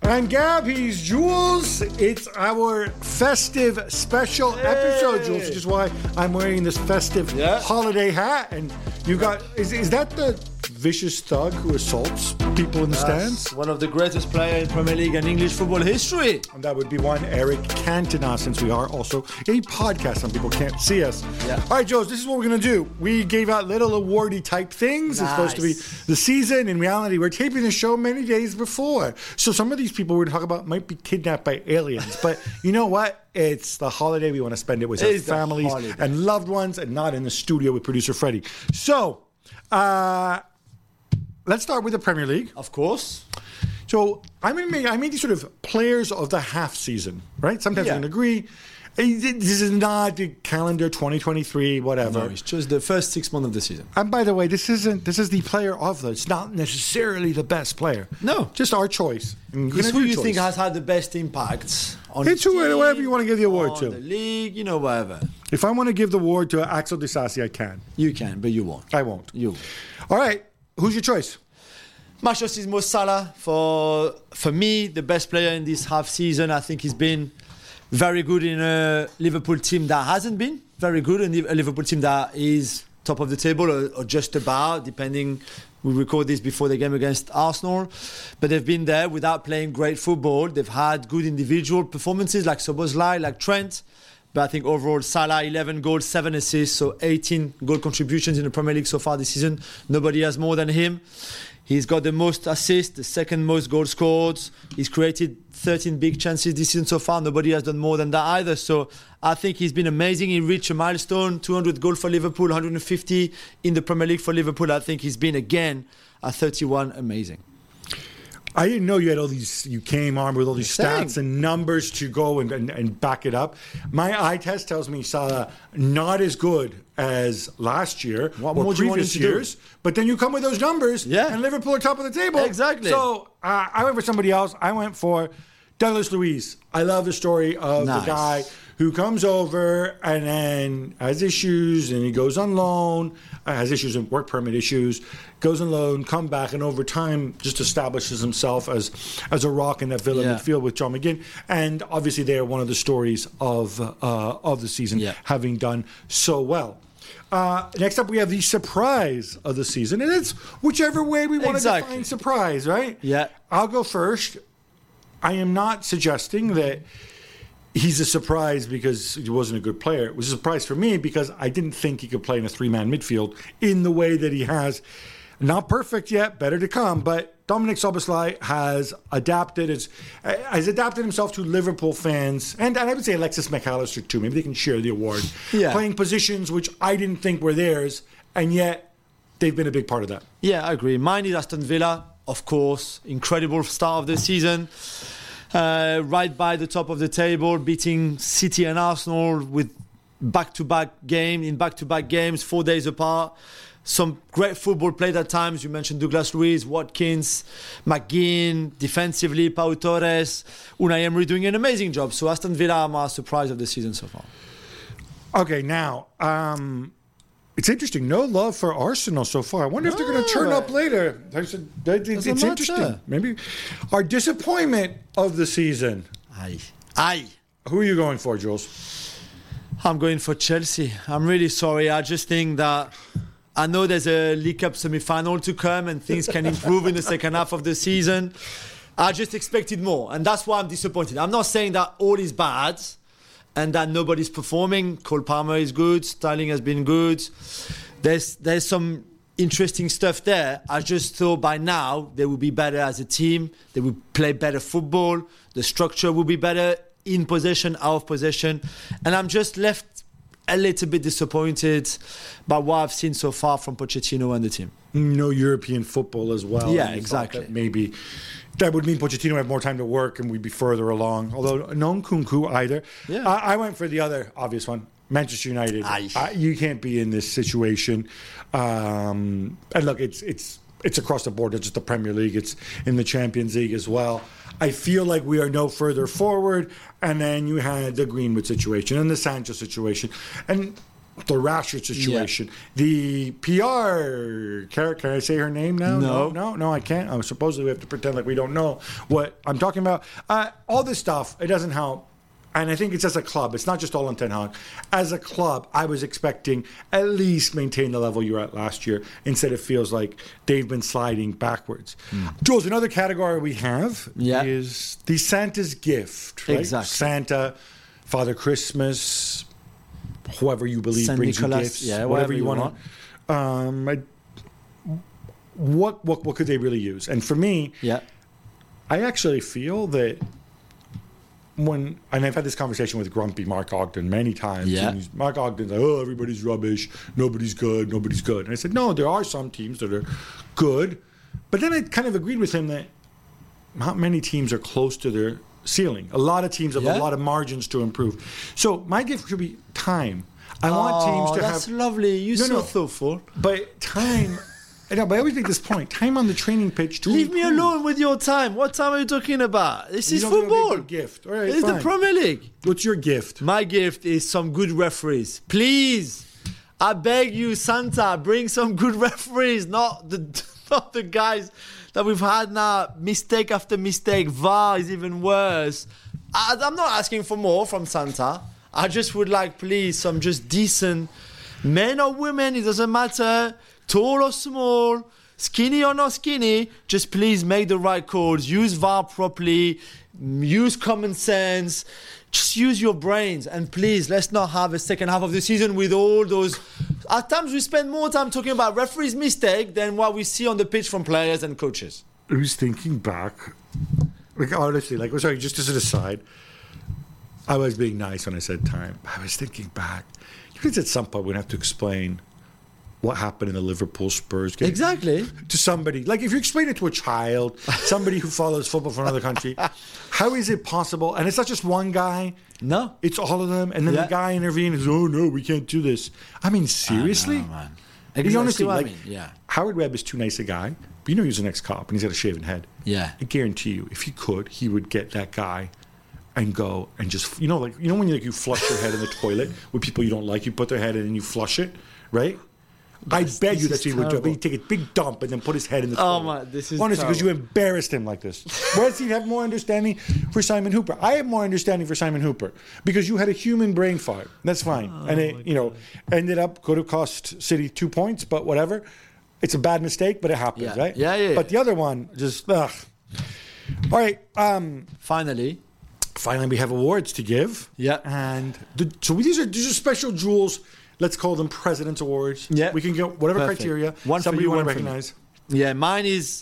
I'm Gab, he's Jules. It's our festive special episode, Jules, which is why I'm wearing this festive holiday hat. And you got, is that the vicious thug who assaults people in the stands? One of the greatest players in Premier League and English football history. And that would be one Eric Cantona, since we are also a podcast. Some people can't see us. Yeah. All right, Jules, this is what we're going to do. We gave out little awardee type things. It's supposed to be the season. In reality, we're taping the show many days before. So some of these people we're going to talk about might be kidnapped by aliens. But you know what? It's the holiday. We want to spend it with our families and loved ones and not in the studio with producer Freddie. So, let's start with the Premier League. Of course. So I made these sort of players of the half season, right? Sometimes you can agree. This is not the calendar 2023, whatever. No, it's just the first 6 months of the season. And by the way, this is the player of the. It's not necessarily the best player. No. Just our choice. It's who you think has had the best impact on it's whoever you want to give the award to. The league, whatever. If I want to give the award to Axel Disasi, I can. You can, but you won't. I won't. You won't. All right. Who's your choice? My choice is Mo Salah. For me, the best player in this half season. I think he's been very good in a Liverpool team that hasn't been very good, and a Liverpool team that is top of the table or just about, depending. We record this before the game against Arsenal, but they've been there without playing great football. They've had good individual performances like Szoboszlai, like Trent. But I think overall, Salah, 11 goals, 7 assists, so 18 goal contributions in the Premier League so far this season. Nobody has more than him. He's got the most assists, the second most goals scored. He's created 13 big chances this season so far. Nobody has done more than that either. So I think he's been amazing. He reached a milestone, 200 goals for Liverpool, 150 in the Premier League for Liverpool. I think he's been, again, at 31, amazing. I didn't know you had all these. You came armed with all these stats and numbers to go and back it up. My eye test tells me Salah not as good as last year or previous years. But then you come with those numbers, and Liverpool are top of the table. Exactly. So I went for somebody else. I went for Douglas Luiz. I love the story of the guy who comes over and then has issues, and he goes on loan, has issues and work permit issues, goes on loan, come back, and over time just establishes himself as a rock in that Villa midfield with John McGinn. And obviously they are one of the stories of the season, having done so well. Next up, we have the surprise of the season, and it's whichever way we want to define surprise, right? Yeah. I'll go first. I am not suggesting that he's a surprise because he wasn't a good player. It was a surprise for me because I didn't think he could play in a three-man midfield in the way that he has. Not perfect yet, better to come, but Dominic Szoboszlai has adapted himself to Liverpool fans, and I would say Alexis McAllister too. Maybe they can share the award. Playing positions which I didn't think were theirs, and yet they've been a big part of that. Yeah, I agree. Mine is Aston Villa, of course. Incredible start of the season. Right by the top of the table, beating City and Arsenal with back-to-back games, 4 days apart. Some great football played at times. You mentioned Douglas Luiz, Watkins, McGinn, defensively, Pau Torres, Unai Emery doing an amazing job. So Aston Villa are my surprise of the season so far. Okay, now, it's interesting. No love for Arsenal so far. I wonder if they're going to turn up later. It's interesting. Maybe our disappointment of the season. Aye. Who are you going for, Jules? I'm going for Chelsea. I'm really sorry. I just think that I know there's a League Cup semi-final to come and things can improve in the second half of the season. I just expected more, and that's why I'm disappointed. I'm not saying that all is bad and that nobody's performing. Cole Palmer is good. Sterling has been good. There's some interesting stuff there. I just thought by now they would be better as a team. They would play better football. The structure would be better in possession, out of possession. And I'm just left a little bit disappointed by what I've seen so far from Pochettino and the team. No European football as well. Yeah, exactly. Maybe that would mean Pochettino would have more time to work and we'd be further along. Although no Nkunku either. Yeah. I went for the other obvious one. Manchester United. You can't be in this situation. And look, it's across the board. It's just the Premier League. It's in the Champions League as well. I feel like we are no further forward. And then you had the Greenwood situation and the Sancho situation. And the Rashford situation. The PR, can I say her name now? No, I can't. Supposedly we have to pretend like we don't know what I'm talking about. All this stuff, it doesn't help. And I think it's as a club. It's not just all on Ten Hag. As a club, I was expecting at least maintain the level you were at last year. Instead, it feels like they've been sliding backwards. Jules, another category we have is the Santa's gift. Right? Exactly. Santa, Father Christmas, whoever you believe Saint brings Nicholas, you gifts, whatever you want. What could they really use? And for me, I actually feel that and I've had this conversation with grumpy Mark Ogden many times. And Mark Ogden's like, oh, everybody's rubbish, nobody's good. And I said, no, there are some teams that are good. But then I kind of agreed with him that not many teams are close to their ceiling. A lot of teams have a lot of margins to improve. So my gift could be time. I want teams to have... that's lovely. You're so thoughtful. But time... But I always make this point. Time on the training pitch to Leave me alone with your time. What time are you talking about? This is football. Gift. All right, it's the Premier League. What's your gift? My gift is some good referees. Please, I beg you, Santa, bring some good referees, not the guys that we've had now. Mistake after mistake. VAR is even worse. I'm not asking for more from Santa. I just would like, please, some just decent men or women. It doesn't matter. Tall or small, skinny or not skinny, just please make the right calls. Use VAR properly. Use common sense. Just use your brains. And please, let's not have a second half of the season with all those... At times, we spend more time talking about referees' mistake than what we see on the pitch from players and coaches. I was thinking back. Honestly, sorry, just as an aside, I was being nice when I said time. I was thinking back. You guys at some point would have to explain what happened in the Liverpool-Spurs game. Exactly. To somebody. Like, if you explain it to a child, somebody who follows football from another country, how is it possible? And it's not just one guy. No. It's all of them. And then the guy intervenes, oh, no, we can't do this. I mean, seriously? I know, man. Exactly. Honestly, Howard Webb is too nice a guy, but he's an ex-cop, and he's got a shaven head. Yeah. I guarantee you, if he could, he would get that guy and go and just, when you flush your head in the toilet with people you don't like, you put their head in and you flush it, right? I bet you that's what he would do. But he'd take a big dump and then put his head in the toilet. Oh, my, this is honestly, because you embarrassed him like this. Why does he have more understanding for Simon Hooper? I have more understanding for Simon Hooper because you had a human brain fart. That's fine. And it, ended up, could have cost City 2 points, but whatever. It's a bad mistake, but it happens, right? Yeah. But the other one, just, ugh. All right. Finally, we have awards to give. Yeah. And so these are special jewels. Let's call them President's Awards. Yeah. We can get whatever criteria. Somebody you want to recognize. Yeah, mine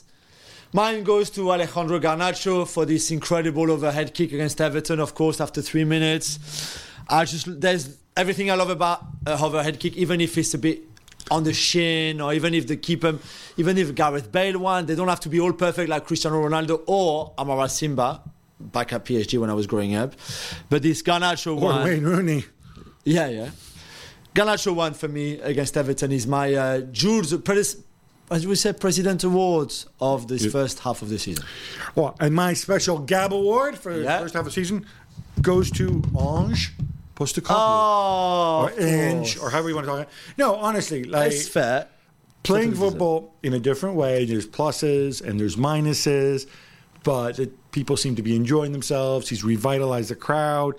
goes to Alejandro Garnacho for this incredible overhead kick against Everton, of course, after 3 minutes. There's everything I love about a overhead kick, even if it's a bit on the shin, or even if Gareth Bale won, they don't have to be all perfect like Cristiano Ronaldo or Amara Simba, back at PSG when I was growing up. But this Garnacho one... Or Wayne Rooney. Yeah. Garnacho one for me against Everton is my Jules, as we said, President Awards of this first half of the season. Well, and my special Gab Award for the first half of the season goes to Ange Postecoglou. Or Ange, or however you want to talk about it. No, honestly, it's fair. Playing football in a different way, there's pluses and there's minuses, but people seem to be enjoying themselves. He's revitalized the crowd.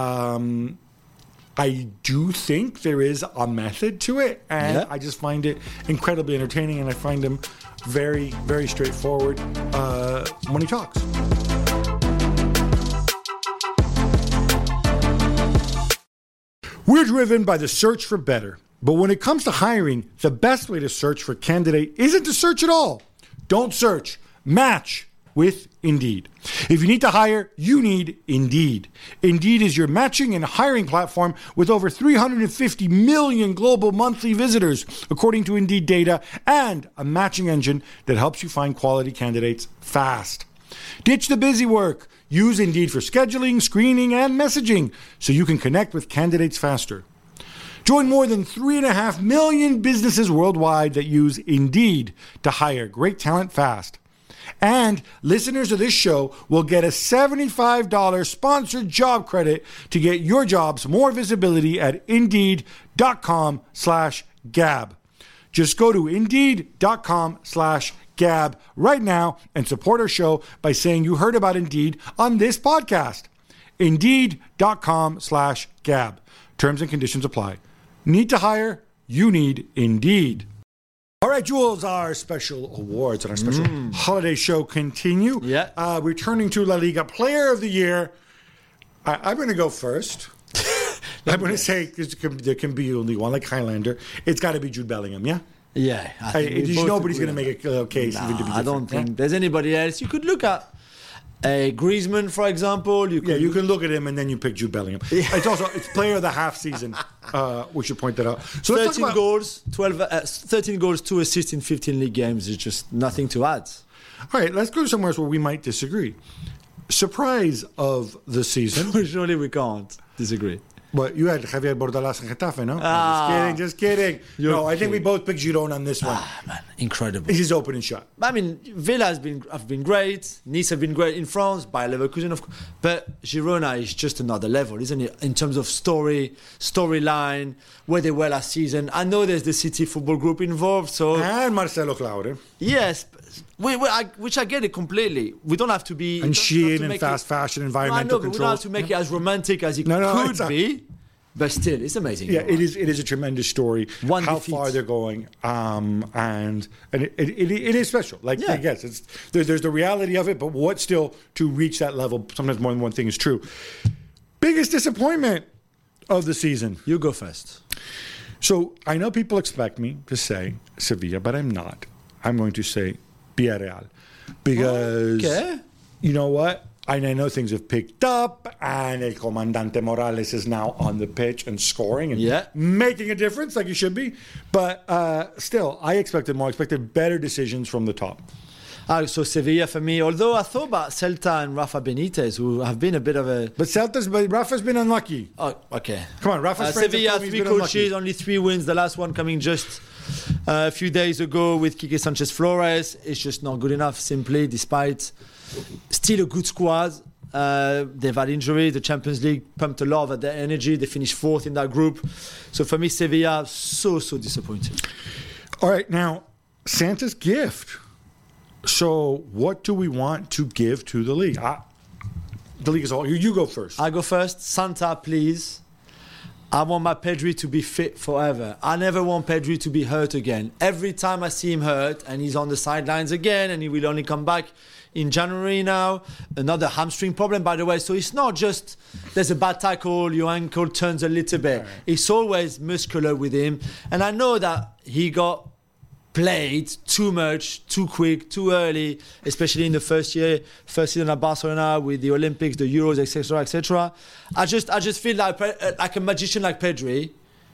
I do think there is a method to it, and I just find it incredibly entertaining, and I find him very, very straightforward when he talks. We're driven by the search for better, but when it comes to hiring, the best way to search for a candidate isn't to search at all. Don't search. Match with Indeed. If you need to hire, you need Indeed. Indeed is your matching and hiring platform with over 350 million global monthly visitors, according to Indeed data, and a matching engine that helps you find quality candidates fast. Ditch the busy work. Use Indeed for scheduling, screening, and messaging so you can connect with candidates faster. Join more than 3.5 million businesses worldwide that use Indeed to hire great talent fast. And listeners of this show will get a $75 sponsored job credit to get your jobs more visibility at Indeed.com/Gab. Just go to Indeed.com/Gab right now and support our show by saying you heard about Indeed on this podcast. Indeed.com/Gab. Terms and conditions apply. Need to hire? You need Indeed. All right, Jules, our special awards and our special holiday show continue. Yeah. Returning to La Liga Player of the Year. I'm going to go first. I'm going to say there can be only one, like Highlander. It's got to be Jude Bellingham, yeah? Yeah. Nobody's going to make a case even to be different. I don't think there's anybody else. You could look at Griezmann, for example. You can look at him and then you pick Jude Bellingham. Yeah. It's player of the half season. We should point that out. So 13 goals, 2 assists in 15 league games is just nothing to add. All right, let's go somewhere where we might disagree. Surprise of the season. Surely we can't disagree. But you had Javier Bordalas and Getafe, no? Just kidding. I think we both picked Girona on this one. Man, incredible. This is open and shut. I mean, Villa have been great. Nice have been great in France, by Leverkusen, of course. But Girona is just another level, isn't it? In terms of storyline, where they were last season. I know there's the City Football Group involved, so... And Marcelo Claure. Yes, which I get it completely. We don't have to be... And Shein and fast fashion, environmental control. We don't have to make it as romantic as it could be. But still, it's amazing. Yeah, it is a tremendous story. How far they're going, and it is special. Like, I guess there's the reality of it, but what still to reach that level? Sometimes more than one thing is true. Biggest disappointment of the season. You go first. So I know people expect me to say Sevilla, but I'm not. I'm going to say Villarreal because you know what? I know things have picked up, and El Comandante Morales is now on the pitch and scoring and making a difference like he should be. But still, I expected more. I expected better decisions from the top. So Sevilla for me, although I thought about Celta and Rafa Benitez, who have been a bit of a... But Rafa's been unlucky. Oh, okay. Come on, Rafa's Sevilla, 3 coaches, only 3 wins. The last one coming just a few days ago with Quique Sanchez Flores. It's just not good enough, simply, despite still a good squad. They've had injury. The Champions League pumped a lot of their energy. They finished 4th in that group. So for me, Sevilla, so disappointed. All right, now, Santa's gift. So what do we want to give to the league? The league is all... You go first. I go first. Santa, please. I want my Pedri to be fit forever. I never want Pedri to be hurt again. Every time I see him hurt and he's on the sidelines again and he will only come back in January now. Another hamstring problem, by the way. So it's not just there's a bad tackle, your ankle turns a little bit. Right. It's always muscular with him. And I know that he got played too much, too quick, too early, especially in the first season at Barcelona with the Olympics, the Euros, etc., etc. I just feel like a magician like Pedri.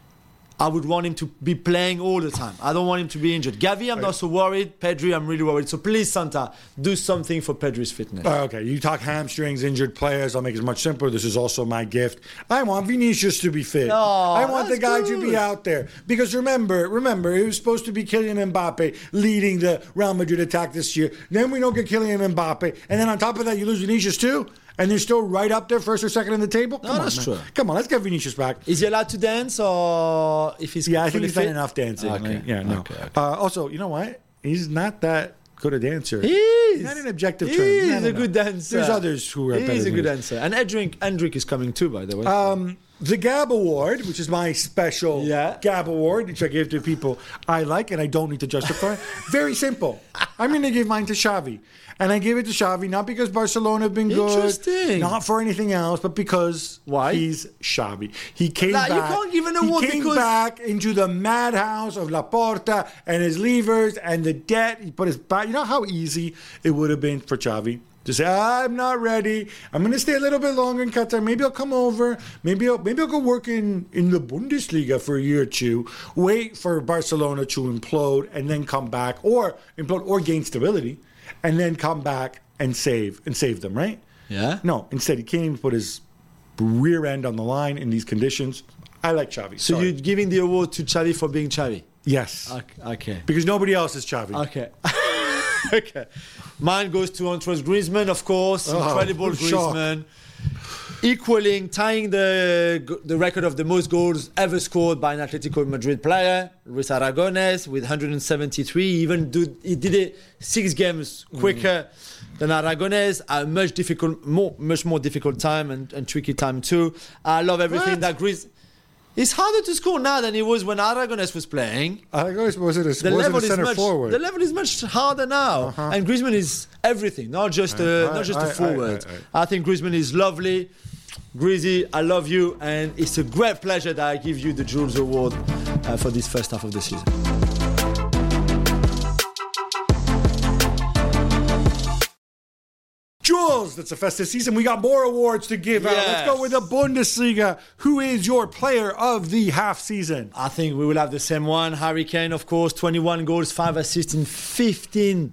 I would want him to be playing all the time. I don't want him to be injured. Gavi, I'm not so worried. Pedri, I'm really worried. So please, Santa, do something for Pedri's fitness. Okay, you talk hamstrings, injured players. I'll make it much simpler. This is also my gift. I want Vinicius to be fit. I want the guy to be out there. Because remember, it was supposed to be Kylian Mbappe leading the Real Madrid attack this year. Then we don't get Kylian Mbappe. And then on top of that, you lose Vinicius too? And they're still right up there, first or second in the table? Come on, that's true. Come on, let's get Vinicius back. Is he allowed to dance, or if he's I think he's done enough dancing. Okay. Okay. Also, you know what? He's not that good a dancer. He's not an objective term. He's a good dancer. There's others who are better. He's a good dancer. And Endrick is coming too, by the way. The Gab Award, which is my special Gab Award, which I give to people I like and I don't need to justify. Very simple. I'm going to give mine to Xavi. And I give it to Xavi not because Barcelona have been good, not for anything else, but because he's Xavi. He came back. You can't give an award he came back into the madhouse of Laporta and his levers and the debt. He put his back. You know how easy it would have been for Xavi to say, I'm not ready. I'm going to stay a little bit longer in Qatar. Maybe I'll come over. Maybe I'll go work in the Bundesliga for a year or two. Wait for Barcelona to implode and then come back, or implode or gain stability, and then come back and save them, right? Yeah. No, instead he came and put his rear end on the line in these conditions. I like Xavi. So you're giving the award to Xavi for being Xavi? Yes. Okay. Because nobody else is Xavi. Okay. Okay. Mine goes to Antoine Griezmann, of course. Incredible Griezmann. Tying the record of the most goals ever scored by an Atletico Madrid player, Luis Aragonés, with 173. He did it 6 games quicker than Aragonés, a much more difficult time and tricky time too. I love everything that Griezmann. It's harder to score now than it was when Aragonés was playing. Aragonés wasn't a center forward. The level is much harder now, and Griezmann is everything, not just a forward. I think Griezmann is lovely. Greasy, I love you, and it's a great pleasure that I give you the Jules Award for this first half of the season. Jules, that's a festive season. We got more awards to give out. Let's go with the Bundesliga. Who is your player of the half season? I think we will have the same one. Harry Kane, of course, 21 goals, 5 assists in 15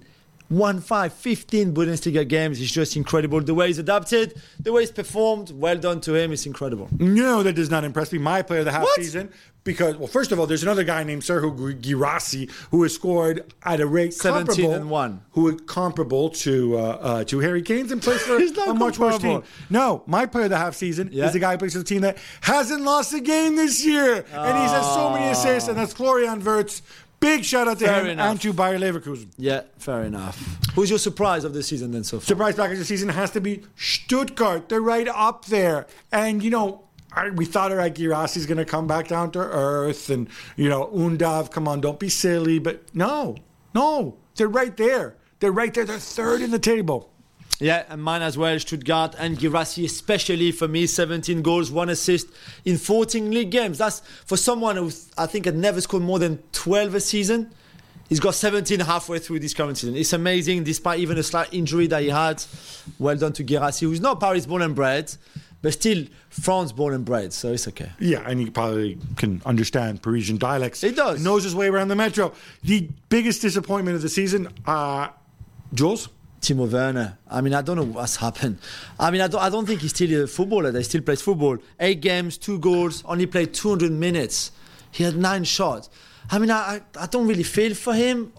Bundesliga games. It's just incredible. The way he's adapted, the way he's performed, well done to him. It's incredible. No, that does not impress me. My player of the half season, because, well, first of all, there's another guy named Serhou Guirassy who has scored at a rate 17-1, who is comparable to Harry Kane's and plays for a much worse team. No, my player of the half season is the guy who plays for the team that hasn't lost a game this year, and he's had so many assists, and that's Florian Wirtz. Big shout out to him and to Bayer Leverkusen. Yeah, fair enough. Who's your surprise of the season then so far? Surprise package of the season has to be Stuttgart. They're right up there. And, we thought, all right, Guirassy's going to come back down to earth. And, Undav, come on, don't be silly. But no, they're right there. They're right there. They're third in the table. Yeah, and mine as well, Stuttgart and Guirassy, especially for me, 17 goals, 1 assist in 14 league games. That's for someone who I think had never scored more than 12 a season. He's got 17 halfway through this current season. It's amazing, despite even a slight injury that he had. Well done to Guirassy, who's not Paris born and bred, but still France born and bred, so it's okay. Yeah, and he probably can understand Parisian dialects. He does. He knows his way around the metro. The biggest disappointment of the season, Jules? Timo Werner. I don't know what's happened. I don't think he's still a footballer. He still plays football. 8 games, 2 goals, only played 200 minutes. He had 9 shots. I don't really feel for him.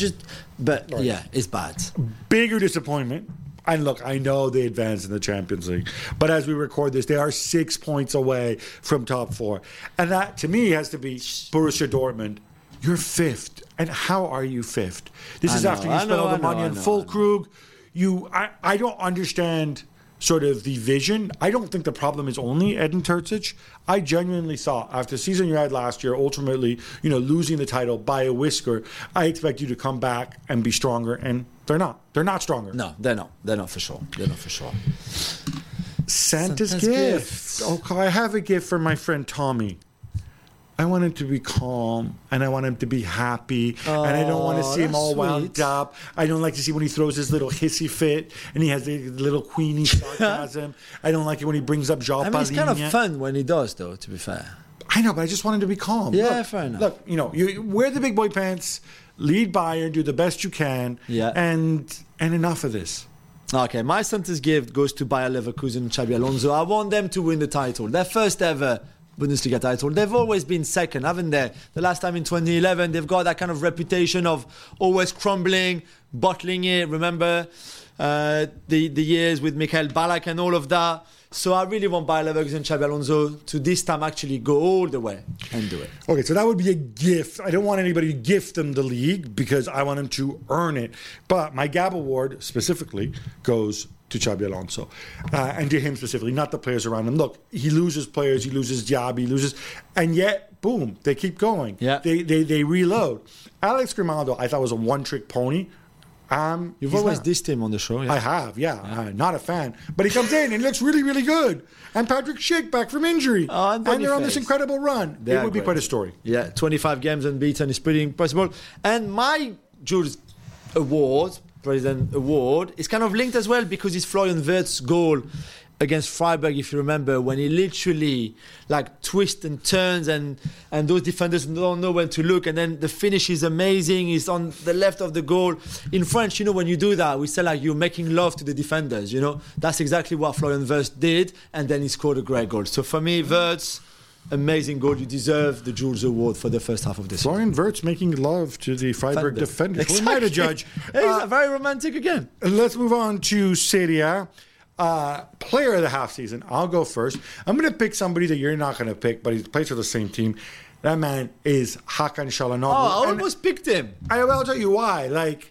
It's bad. Bigger disappointment. And look, I know they advanced in the Champions League, but as we record this, they are 6 points away from top 4. And that, to me, has to be Borussia Dortmund. You're 5th. And how are you 5th? This is after you spent all the money on Füllkrug. I don't understand sort of the vision. I don't think the problem is only Edin Terzic. I genuinely thought after the season you had last year, ultimately, losing the title by a whisker, I expect you to come back and be stronger. And they're not. They're not stronger. No, they're not. They're not for sure. Santa's gift. Okay, I have a gift for my friend Tommy. I want him to be calm, and I want him to be happy, and I don't want to see him all wound up. I don't like to see when he throws his little hissy fit, and he has the little queenie sarcasm. I don't like it when he brings up João Palhinha. It's kind of fun when he does, though, to be fair. I know, but I just want him to be calm. Yeah, fair enough. Look, you wear the big boy pants, lead Bayern, do the best you can, and enough of this. Okay, my Santa's gift goes to Bayer Leverkusen and Xabi Alonso. I want them to win the title. Their first ever Bundesliga title. They've always been second, haven't they? The last time in 2011, they've got that kind of reputation of always crumbling, bottling it. Remember the years with Michael Ballack and all of that. So I really want Bayer Leverkusen and Xabi Alonso to this time actually go all the way and do it. Okay, so that would be a gift. I don't want anybody to gift them the league because I want them to earn it. But my Gab Award specifically goes to Xabi Alonso and to him specifically, not the players around him. Look, he loses players, he loses Diaby, he loses, and yet, boom, they keep going. Yeah. They reload. Alex Grimaldo, I thought was a one-trick pony. You've always dissed him on the show. Yeah. I have, yeah. Not a fan. But he comes in and he looks really, really good. And Patrick Schick back from injury. And they're on this incredible run. It would be quite a story. Yeah, 25 games unbeaten is pretty impossible. And my Jules Award, President Award, is kind of linked as well because it's Florian Wirtz's goal against Freiburg, if you remember, when he literally twists and turns and those defenders don't know when to look, and then the finish is amazing. He's on the left of the goal. In French, when you do that, we say you're making love to the defenders, That's exactly what Florian Wirtz did, and then he scored a great goal. So for me, Wirtz, amazing goal. You deserve the Jules Award for the first half of the season. Florian Wirtz making love to the Freiburg defenders. Exactly. Who am I to judge? Very romantic again. Let's move on to Serie A. Player of the half season. I'll go first. I'm going to pick somebody that you're not going to pick, but he plays for the same team. That man is Hakan Çalhanoğlu. Oh, I almost picked him. I'll tell you why.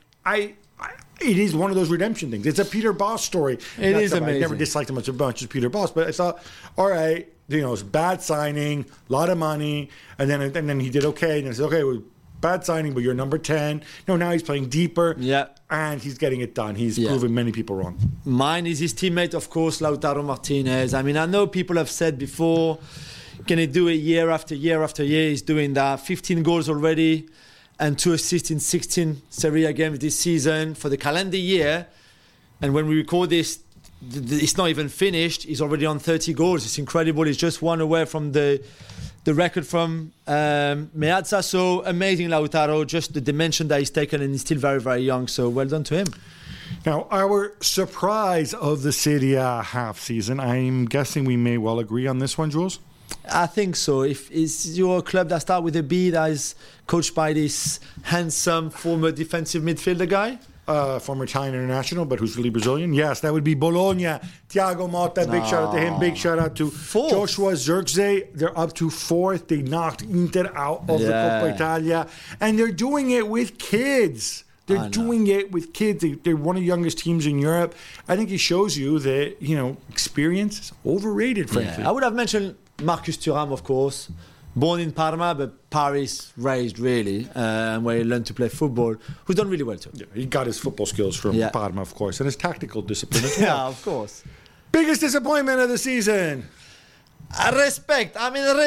It is one of those redemption things. It's a Peter Bosz story. It is amazing. I never disliked him as much as Peter Bosz, but I thought, all right, it's bad signing, a lot of money, and then he did okay, and I said, okay, well, bad signing, but you're number 10. No, now he's playing deeper, and he's getting it done. He's proven many people wrong. Mine is his teammate, of course, Lautaro Martinez. I mean, I know people have said before, can he do it year after year after year? He's doing that. 15 goals already and 2 assists in 16 Serie A games this season for the calendar year. And when we record this, it's not even finished. He's already on 30 goals. It's incredible. He's just one away from the record from Meazza. So amazing, Lautaro. Just the dimension that he's taken, and he's still very, very young. So well done to him. Now, our surprise of the Serie A half season, I'm guessing we may well agree on this one, Jules? I think so. If it's your club that starts with a B, that is coached by this handsome former defensive midfielder guy. Former Italian international, but who's really Brazilian. Yes, that would be Bologna. Thiago Motta, big shout out to him. Big shout out to Joshua Zirkzee. They're up to 4th. They knocked Inter out of the Coppa Italia. And they're doing it with kids. They're doing it with kids. They're one of the youngest teams in Europe. I think it shows you that, experience is overrated, frankly. I would have mentioned Marcus Thuram, of course. Born in Parma, but Paris raised really, and where he learned to play football, who's done really well too. Yeah, he got his football skills from Parma, of course, and his tactical discipline as well. Yeah, of course. Biggest disappointment of the season? Respect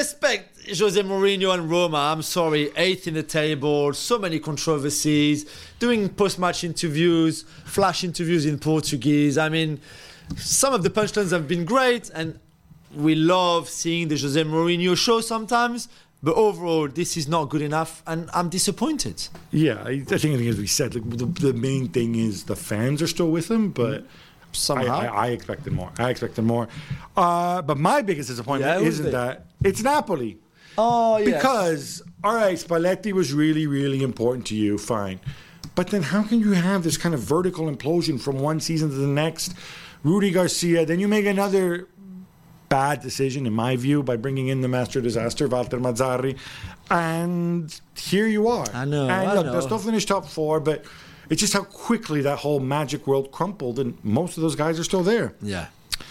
Jose Mourinho and Roma. I'm sorry, 8th in the table, so many controversies, doing post-match interviews, flash interviews in Portuguese. I mean, some of the punchlines have been great, and we love seeing the Jose Mourinho show sometimes, but overall, this is not good enough, and I'm disappointed. Yeah, I think as we said, the main thing is the fans are still with him, but somehow I expected more. But my biggest disappointment isn't that. It's Napoli. Oh, yeah. Because, all right, Spalletti was really, really important to you, fine. But then how can you have this kind of vertical implosion from one season to the next? Rudy Garcia, then you make another bad decision, in my view, by bringing in the master disaster, Walter Mazzarri. And here you are. I know. And look, they'll still finish top 4, but it's just how quickly that whole magic world crumpled, and most of those guys are still there. Yeah.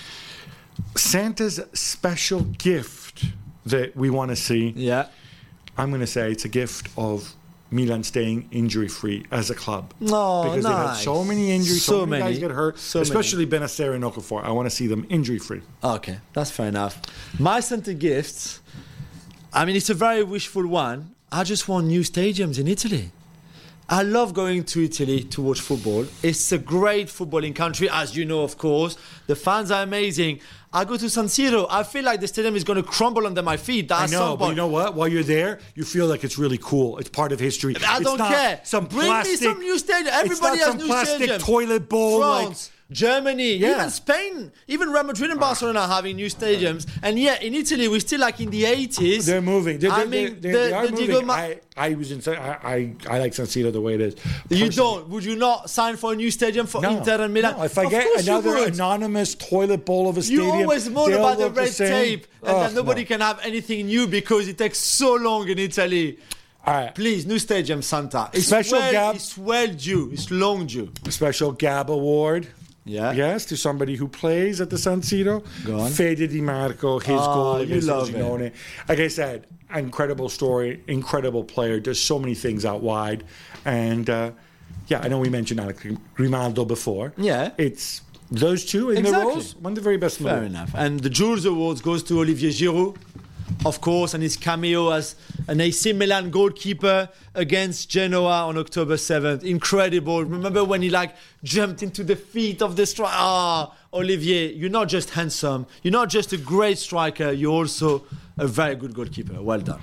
Santa's special gift that we want to see. Yeah. I'm going to say it's a gift of Milan staying injury-free as a club. Oh, because they've had so many injuries, so many guys get hurt, especially Bennacer and Okafor. I want to see them injury-free. Okay, that's fair enough. My Santa gift, I mean, it's a very wishful one. I just want new stadiums in Italy. I love going to Italy to watch football. It's a great footballing country, as you know, of course. The fans are amazing. I go to San Siro. I feel like the stadium is going to crumble under my feet. I know, but you know what? While you're there, you feel like it's really cool. It's part of history. I don't care. Bring me some new stadium. Everybody has new stadium. It's not some plastic toilet bowl. France, Germany, even Spain, even Real Madrid and Barcelona are having new stadiums. And yet in Italy, we're still like in the 80s. They're moving. They are moving. I was inside. I like San Siro the way it is. You don't? Would you not sign for a new stadium for Inter and Milan? No, if I get another anonymous toilet bowl of a stadium, you always moan about the red tape and that nobody can have anything new because it takes so long in Italy. All right. Please, new stadium, Santa. It's well due. It's long due. A special Gab Award. Yeah. Yes, to somebody who plays at the San Siro. Go on. Fede Di Marco, his goal against Frosinone. Like I said, incredible story, incredible player, does so many things out wide. And, I know we mentioned Alex Grimaldo before. Yeah. It's those two in the roles, one of the very best in the world. Fair enough. And the Jules Awards goes to Olivier Giroud, of course, and his cameo as an AC Milan goalkeeper against Genoa on October 7th. Incredible. Remember when he jumped into the feet of the striker? Olivier, you're not just handsome. You're not just a great striker. You're also a very good goalkeeper. Well done.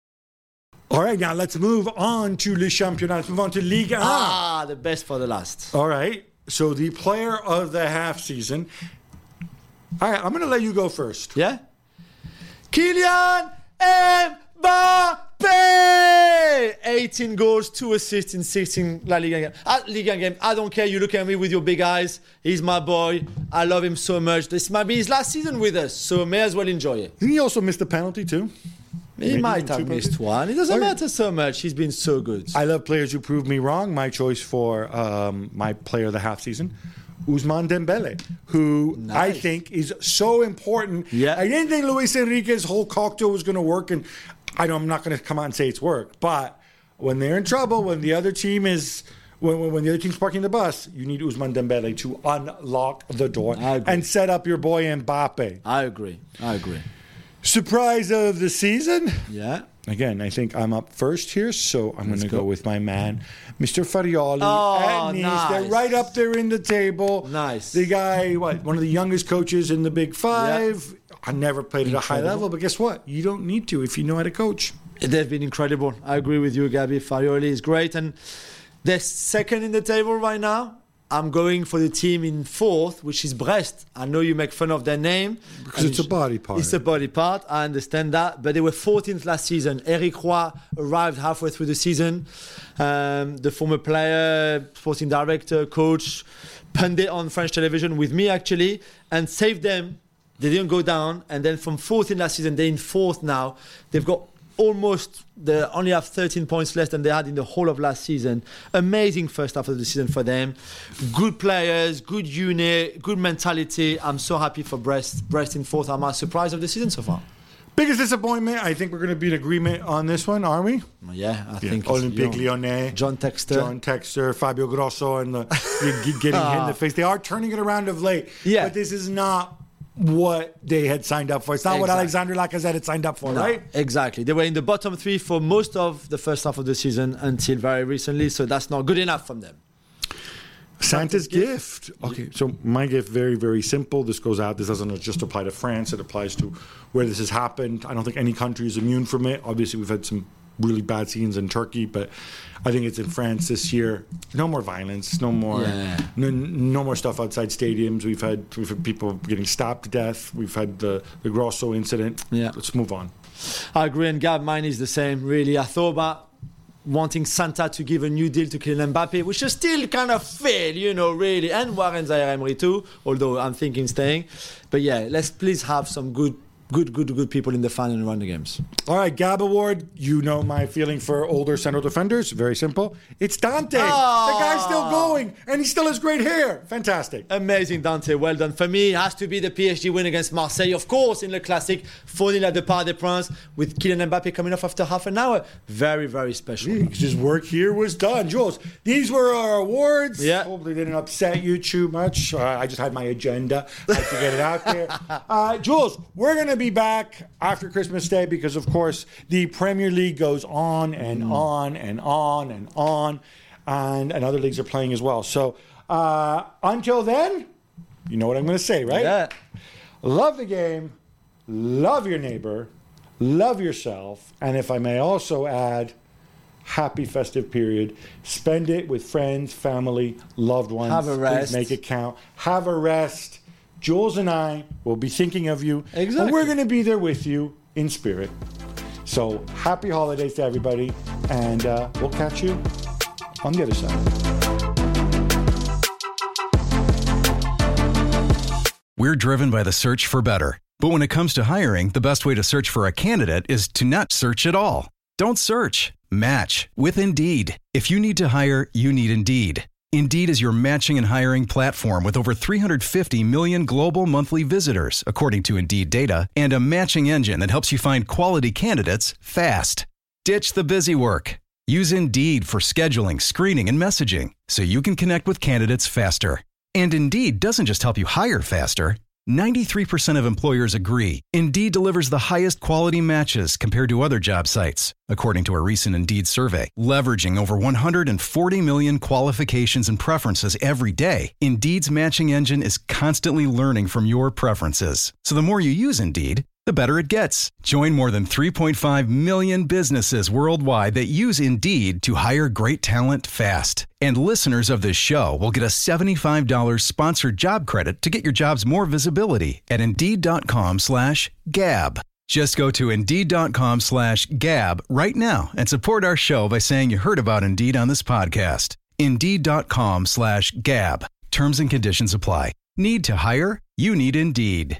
All right, now let's move on to Le Championnat. Let's move on to Ligue 1. The best for the last. All right. So the player of the half season. All right, I'm going to let you go first. Yeah? Kylian Mbappe! 18 goals, 2 assists in 16 La Liga games. I don't care. You look at me with your big eyes. He's my boy. I love him so much. This might be his last season with us, so may as well enjoy it. Didn't he also miss the penalty too? He might have missed one. It doesn't matter so much. He's been so good. I love players who prove me wrong. My choice for my player of the half season, Ousmane Dembele, who I think is so important. Yeah. I didn't think Luis Enrique's whole cocktail was going to work, and I'm not going to come out and say it's worked. But when they're in trouble, when the other team is... When the other team's parking the bus, you need Ousmane Dembele to unlock the door and set up your boy Mbappe. I agree. Surprise of the season? Yeah. Again, I think I'm up first here, so I'm going to go with my man, Mr. Farioli at Nice. Nice. They're right up there in the table. Nice. The guy, one of the youngest coaches in the Big Five. Yeah. I never played at a high level, but guess what? You don't need to if you know how to coach. They've been incredible. I agree with you, Gabi. Farioli is great. And they're second in the table right now. I'm going for the team in fourth, which is Brest. I know you make fun of their name. Because it's a body part. It's a body part. I understand that. But they were 14th last season. Eric Roy arrived halfway through the season. The former player, sporting director, coach, pundit on French television with me, actually, and saved them. They didn't go down. And then from 14th last season, they're in fourth now. They've got they only have 13 points less than they had in the whole of last season. Amazing first half of the season for them. Good players, good unit, good mentality. I'm so happy for Brest. Brest in fourth are my surprise of the season so far. Biggest disappointment, I think we're going to be in agreement on this one, aren't we? Yeah, I think Olympique Lyonnais. John Textor, Fabio Grosso, and getting hit in the face. They are turning it around of late. Yeah. But this is not what they had signed up for. It's not what Alexandre Lacazette had signed up for, right? Exactly. They were in the bottom three for most of the first half of the season until very recently, so that's not good enough from them. Santa's gift. Okay, so my gift, very, very simple. This goes out. This doesn't just apply to France. It applies to where this has happened. I don't think any country is immune from it. Obviously, we've had some really bad scenes in Turkey, but I think it's in France this year. No more violence. No more. No more stuff outside stadiums. We've had people getting stabbed to death. We've had the Grosso incident. Yeah. Let's move on. I agree, and Gab, mine is the same. Really, I thought about wanting Santa to give a new deal to Kylian Mbappe, which is still kind of failed, really, and Warren Zaïre-Emery too. Although I'm thinking staying, but yeah, let's please have some good people in the fan and run the games. All right, Gab Award. You know my feeling for older central defenders. Very simple. It's Dante. The guy's still going, and he still has great hair. Fantastic. Amazing, Dante. Well done. For me, it has to be the PSG win against Marseille, of course, in the Classic. 4-0 at the Parc des Princes, with Kylian Mbappe coming off after half an hour. Very, very special. His work here was done. Jules, these were our awards. Yeah. Hopefully they didn't upset you too much. I just had my agenda. I had to get it out there. Jules, we're going to be back after Christmas Day because, of course, the Premier League goes on and on and on and on, and other leagues are playing as well. So until then, you know what I'm going to say, right? Yeah. Love the game, love your neighbor, love yourself, and if I may also add, happy festive period. Spend it with friends, family, loved ones. Have a rest. Please make it count. Have a rest. Jules and I will be thinking of you. Exactly. And we're going to be there with you in spirit. So happy holidays to everybody. And we'll catch you on the other side. We're driven by the search for better. But when it comes to hiring, the best way to search for a candidate is to not search at all. Don't search. Match with Indeed. If you need to hire, you need Indeed. Indeed is your matching and hiring platform with over 350 million global monthly visitors, according to Indeed data, and a matching engine that helps you find quality candidates fast. Ditch the busy work. Use Indeed for scheduling, screening, and messaging so you can connect with candidates faster. And Indeed doesn't just help you hire faster. 93% of employers agree Indeed delivers the highest quality matches compared to other job sites, according to a recent Indeed survey. Leveraging over 140 million qualifications and preferences every day, Indeed's matching engine is constantly learning from your preferences. So the more you use Indeed, the better it gets. Join more than 3.5 million businesses worldwide that use Indeed to hire great talent fast. And listeners of this show will get a $75 sponsored job credit to get your jobs more visibility at Indeed.com/gab. Just go to Indeed.com/gab right now and support our show by saying you heard about Indeed on this podcast. Indeed.com/gab. Terms and conditions apply. Need to hire? You need Indeed.